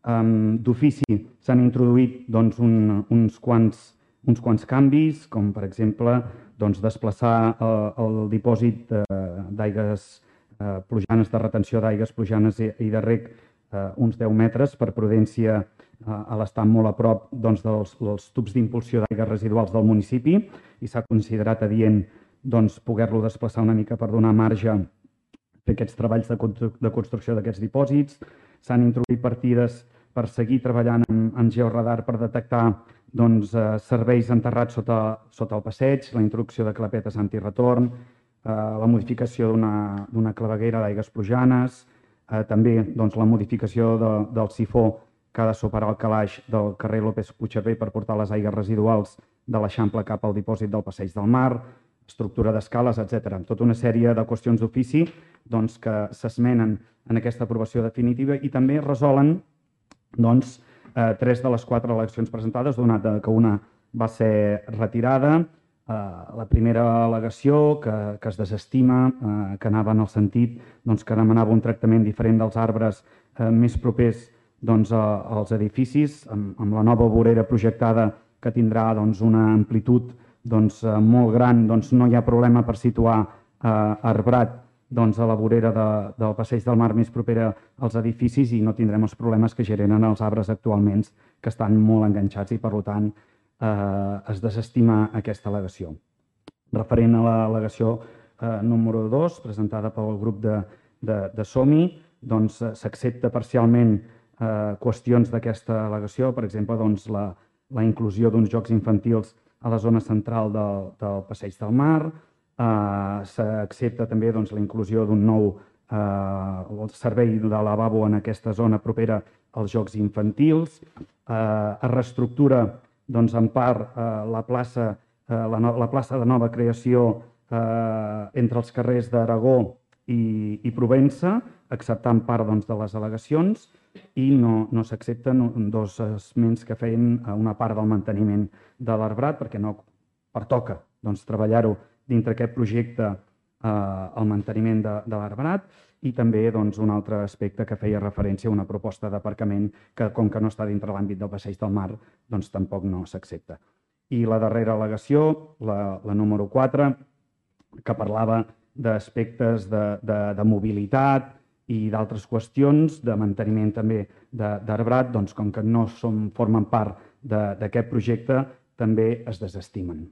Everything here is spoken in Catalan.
D'ofici s'han introduït uns quants canvis, com per exemple desplaçar el dipòsit d'aigues plujanes, de retenció d'aigues plujanes i de reg uns 10 metres per prudència a l'estar molt a prop dels tubs d'impulsió d'aigues residuals del municipi i s'ha considerat adient poder-lo desplaçar una mica per donar marge a fer aquests treballs de construcció d'aquests dipòsits. S'han introduït partides per seguir treballant amb georadar per detectar serveis enterrats sota el passeig, la introducció de clapetes antiretorn, la modificació d'una claveguera d'aigues plujanes, també la modificació del sifó que ha de superar el calaix del carrer López Puigcerver per portar les aigues residuals de l'Eixample cap al dipòsit del Passeig del Mar, estructura d'escales, etc. Tota una sèrie de qüestions d'ofici que s'esmenen en aquesta aprovació definitiva i també resolen 3 de les 4 al·legacions presentades, donat que una va ser retirada. La primera al·legació, que es desestima, que anava en el sentit que demanava un tractament diferent dels arbres més propers als edificis, amb la nova vorera projectada que tindrà una amplitud molt gran, no hi ha problema per situar arbrat a la vorera del Passeig del Mar més propera als edificis i no tindrem els problemes que generen els arbres actualment, que estan molt enganxats i, per tant, es desestima aquesta al·legació. Referent a l'al·legació número 2, presentada pel grup de SOMI, s'accepta parcialment qüestions d'aquesta al·legació, per exemple, la inclusió d'uns jocs infantils a la zona central del Passeig del Mar. S'accepta també la inclusió d'un nou servei de lavabo en aquesta zona propera als jocs infantils. Es reestructura en part la plaça de nova creació entre els carrers d'Aragó i Provença, acceptant part de les al·legacions, i no s'accepten 2 esments que feien una part del manteniment de l'arbrat, perquè no pertoca treballar-ho dintre aquest projecte el manteniment de l'arbrat, i també un altre aspecte que feia referència a una proposta d'aparcament que, com que no està dintre l'àmbit del Passeig del Mar, tampoc no s'accepta. I la darrera al·legació, la número 4, que parlava d'aspectes de mobilitat i d'altres qüestions, de manteniment també d'arbrat, com que no formen part d'aquest projecte, també es desestimen.